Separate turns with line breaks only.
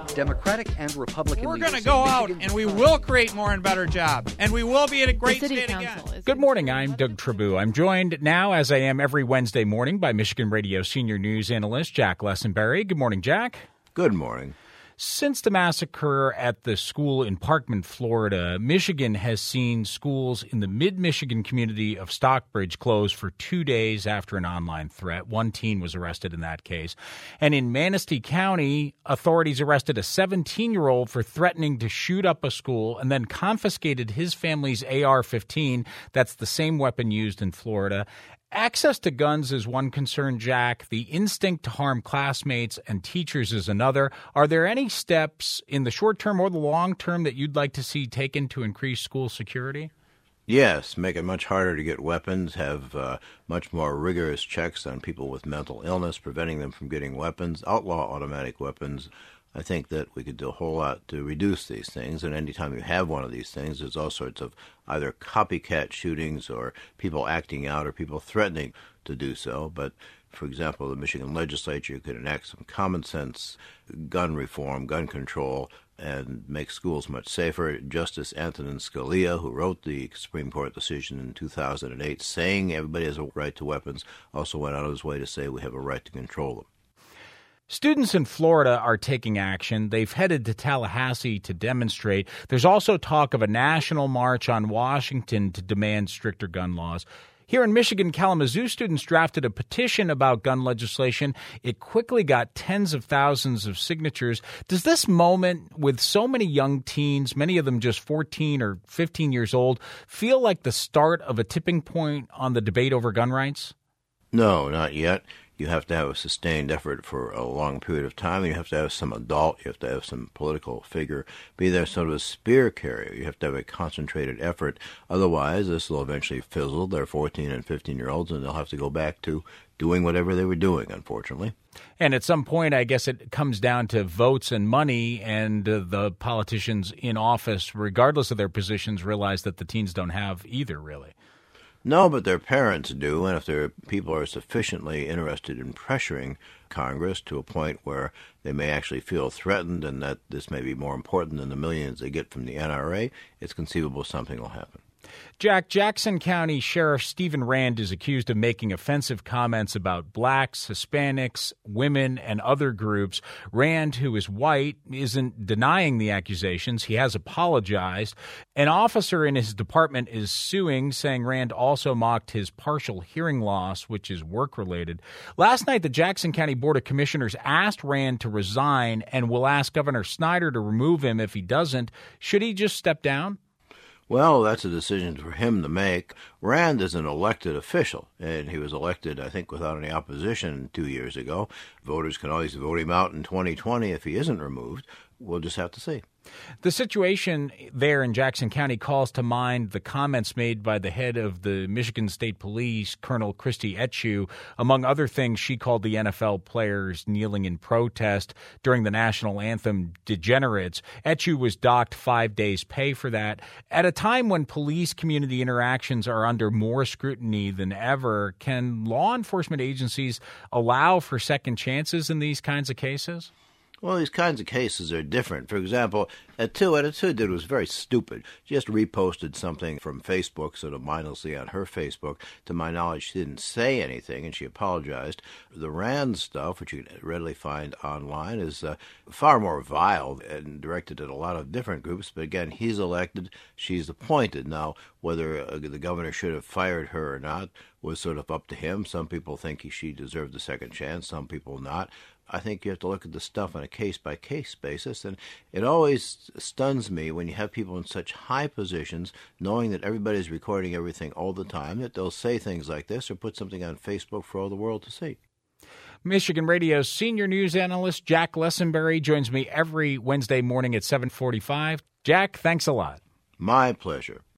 Democratic and Republican
We're
leaders.
We're going to go out and we will create more and better jobs. And we will be in a great state again.
Good morning. I'm Doug Trabue. I'm joined now, as I am every Wednesday morning, by Michigan Radio senior news analyst Jack Lessenberry. Good morning, Jack.
Good morning.
Since the massacre at the school in Parkman, Florida, Michigan has seen schools in the mid-Michigan community of Stockbridge close for 2 days after an online threat. One teen was arrested in that case. And in Manistee County, authorities arrested a 17-year-old for threatening to shoot up a school and then confiscated his family's AR-15. That's the same weapon used in Florida. Access to guns is one concern, Jack. The instinct to harm classmates and teachers is another. Are there any steps in the short term or the long term that you'd like to see taken to increase school security?
Yes, make it much harder to get weapons, have much more rigorous checks on people with mental illness, preventing them from getting weapons, outlaw automatic weapons. I think that we could do a whole lot to reduce these things, and anytime you have one of these things, there's all sorts of either copycat shootings or people acting out or people threatening to do so. But, for example, the Michigan legislature could enact some common sense gun reform, gun control, and make schools much safer. Justice Antonin Scalia, who wrote the Supreme Court decision in 2008 saying everybody has a right to weapons, also went out of his way to say we have a right to control them.
Students in Florida are taking action. They've headed to Tallahassee to demonstrate. There's also talk of a national march on Washington to demand stricter gun laws. Here in Michigan, Kalamazoo students drafted a petition about gun legislation. It quickly got tens of thousands of signatures. Does this moment, with so many young teens, many of them just 14 or 15 years old, feel like the start of a tipping point on the debate over gun rights?
No, not yet. You have to have a sustained effort for a long period of time. You have to have some adult. You have to have some political figure be there, sort of a spear carrier. You have to have a concentrated effort. Otherwise, this will eventually fizzle. They're 14 and 15-year-olds, and they'll have to go back to doing whatever they were doing, unfortunately.
And at some point, I guess it comes down to votes and money, and the politicians in office, regardless of their positions, realize that the teens don't have either, really.
No, but their parents do, and if their people are sufficiently interested in pressuring Congress to a point where they may actually feel threatened and that this may be more important than the millions they get from the NRA, it's conceivable something will happen.
Jack, Jackson County Sheriff Stephen Rand is accused of making offensive comments about blacks, Hispanics, women, and other groups. Rand, who is white, isn't denying the accusations. He has apologized. An officer in his department is suing, saying Rand also mocked his partial hearing loss, which is work-related. Last night, the Jackson County Board of Commissioners asked Rand to resign and will ask Governor Snyder to remove him if he doesn't. Should he just step down?
Well, that's a decision for him to make. Rand is an elected official, and he was elected, I think, without any opposition 2 years ago. Voters can always vote him out in 2020 if he isn't removed. We'll just have to see.
The situation there in Jackson County calls to mind the comments made by the head of the Michigan State Police, Colonel Christy Etchew. Among other things, she called the NFL players kneeling in protest during the national anthem degenerates. Etchew was docked 5 days' pay for that. At a time when police community interactions are under more scrutiny than ever, can law enforcement agencies allow for second chances in these kinds of cases?
Well, these kinds of cases are different. For example, what Etchew did was very stupid. She just reposted something from Facebook, sort of mindlessly on her Facebook. To my knowledge, she didn't say anything, and she apologized. The Rand stuff, which you can readily find online, is far more vile and directed at a lot of different groups. But again, he's elected, she's appointed. Now, whether the governor should have fired her or not was sort of up to him. Some people think she deserved a second chance, some people not. I think you have to look at the stuff on a case-by-case basis, and it always stuns me when you have people in such high positions, knowing that everybody's recording everything all the time, that they'll say things like this or put something on Facebook for all the world to see.
Michigan Radio's senior news analyst Jack Lessenberry joins me every Wednesday morning at 7:45. Jack, thanks a lot.
My pleasure.